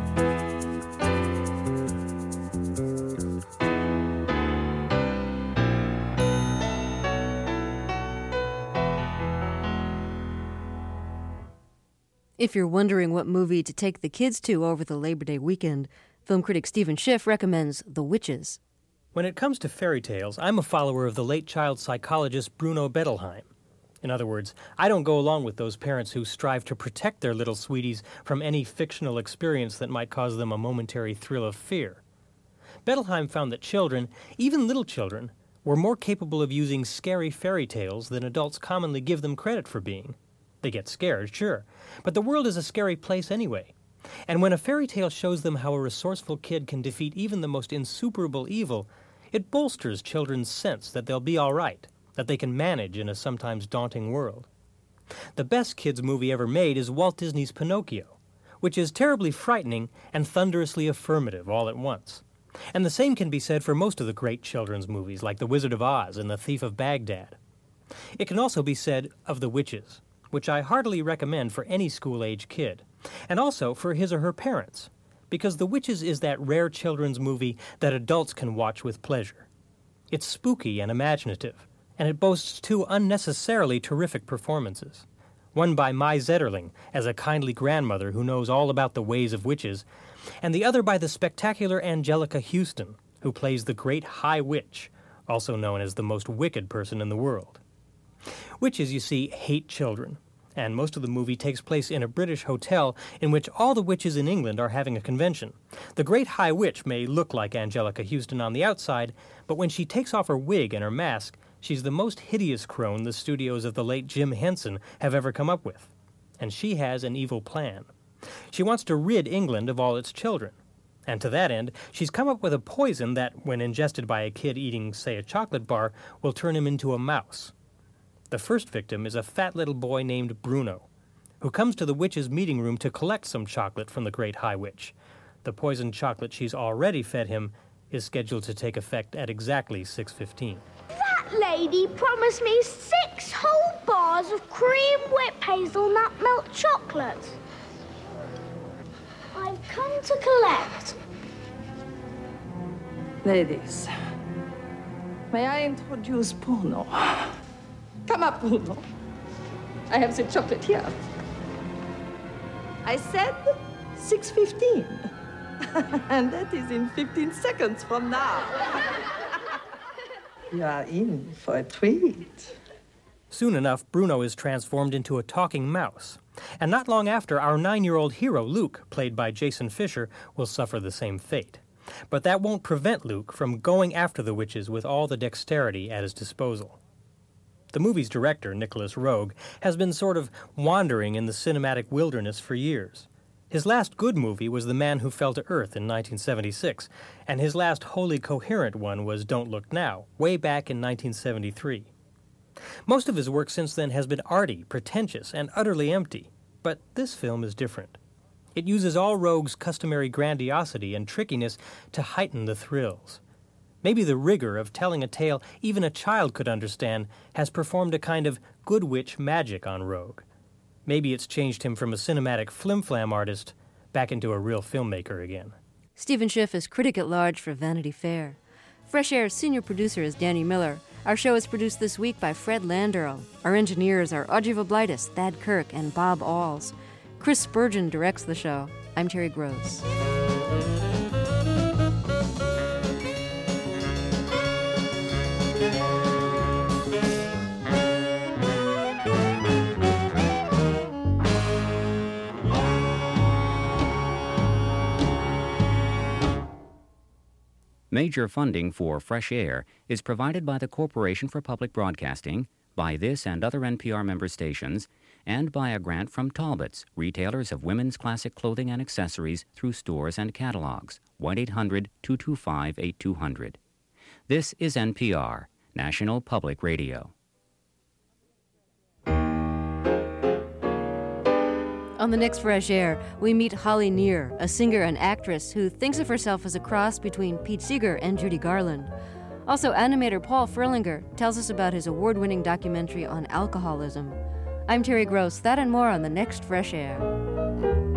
If you're wondering what movie to take the kids to over the Labor Day weekend, film critic Stephen Schiff recommends The Witches. When it comes to fairy tales, I'm a follower of the late child psychologist Bruno Bettelheim. In other words, I don't go along with those parents who strive to protect their little sweeties from any fictional experience that might cause them a momentary thrill of fear. Bettelheim found that children, even little children, were more capable of using scary fairy tales than adults commonly give them credit for being. They get scared, sure, but the world is a scary place anyway. And when a fairy tale shows them how a resourceful kid can defeat even the most insuperable evil, it bolsters children's sense that they'll be all right, that they can manage in a sometimes daunting world. The best kids' movie ever made is Walt Disney's Pinocchio, which is terribly frightening and thunderously affirmative all at once. And the same can be said for most of the great children's movies like The Wizard of Oz and The Thief of Baghdad. It can also be said of The Witches, which I heartily recommend for any school-age kid, and also for his or her parents, because The Witches is that rare children's movie that adults can watch with pleasure. It's spooky and imaginative, and it boasts two unnecessarily terrific performances, one by Mai Zetterling as a kindly grandmother who knows all about the ways of witches, and the other by the spectacular Angelica Houston, who plays the great High Witch, also known as the most wicked person in the world. Witches, you see, hate children, and most of the movie takes place in a British hotel in which all the witches in England are having a convention. The Great High Witch may look like Angelica Houston on the outside, but when she takes off her wig and her mask, she's the most hideous crone the studios of the late Jim Henson have ever come up with. And she has an evil plan. She wants to rid England of all its children. And to that end, she's come up with a poison that, when ingested by a kid eating, say, a chocolate bar, will turn him into a mouse. The first victim is a fat little boy named Bruno, who comes to the witch's meeting room to collect some chocolate from the Great High Witch. The poisoned chocolate she's already fed him is scheduled to take effect at exactly six fifteen. That lady promised me six whole bars of cream whipped hazelnut milk chocolate. I've come to collect. Ladies, may I introduce Bruno? Come up, Bruno. I have the chocolate here. I said six fifteen. And that is in fifteen seconds from now. You are in for a treat. Soon enough, Bruno is transformed into a talking mouse. And not long after, our nine-year-old hero, Luke, played by Jason Fisher, will suffer the same fate. But that won't prevent Luke from going after the witches with all the dexterity at his disposal. The movie's director, Nicholas Roeg, has been sort of wandering in the cinematic wilderness for years. His last good movie was The Man Who Fell to Earth in nineteen seventy-six, and his last wholly coherent one was Don't Look Now, way back in nineteen seventy-three. Most of his work since then has been arty, pretentious, and utterly empty, but this film is different. It uses all Roeg's customary grandiosity and trickiness to heighten the thrills. Maybe the rigor of telling a tale even a child could understand has performed a kind of good witch magic on Roeg. Maybe it's changed him from a cinematic flim-flam artist back into a real filmmaker again. Stephen Schiff is critic at large for Vanity Fair. Fresh Air's senior producer is Danny Miller. Our show is produced this week by Fred Landero. Our engineers are Audrey Voblitis, Thad Kirk, and Bob Alls. Chris Spurgeon directs the show. I'm Terry Gross. Major funding for Fresh Air is provided by the Corporation for Public Broadcasting, by this and other N P R member stations, and by a grant from Talbots, retailers of women's classic clothing and accessories through stores and catalogs. one eight hundred two two five eight two zero zero. This is N P R, National Public Radio. On the next Fresh Air, we meet Holly Near, a singer and actress who thinks of herself as a cross between Pete Seeger and Judy Garland. Also, animator Paul Furlinger tells us about his award-winning documentary on alcoholism. I'm Terry Gross. That and more on the next Fresh Air.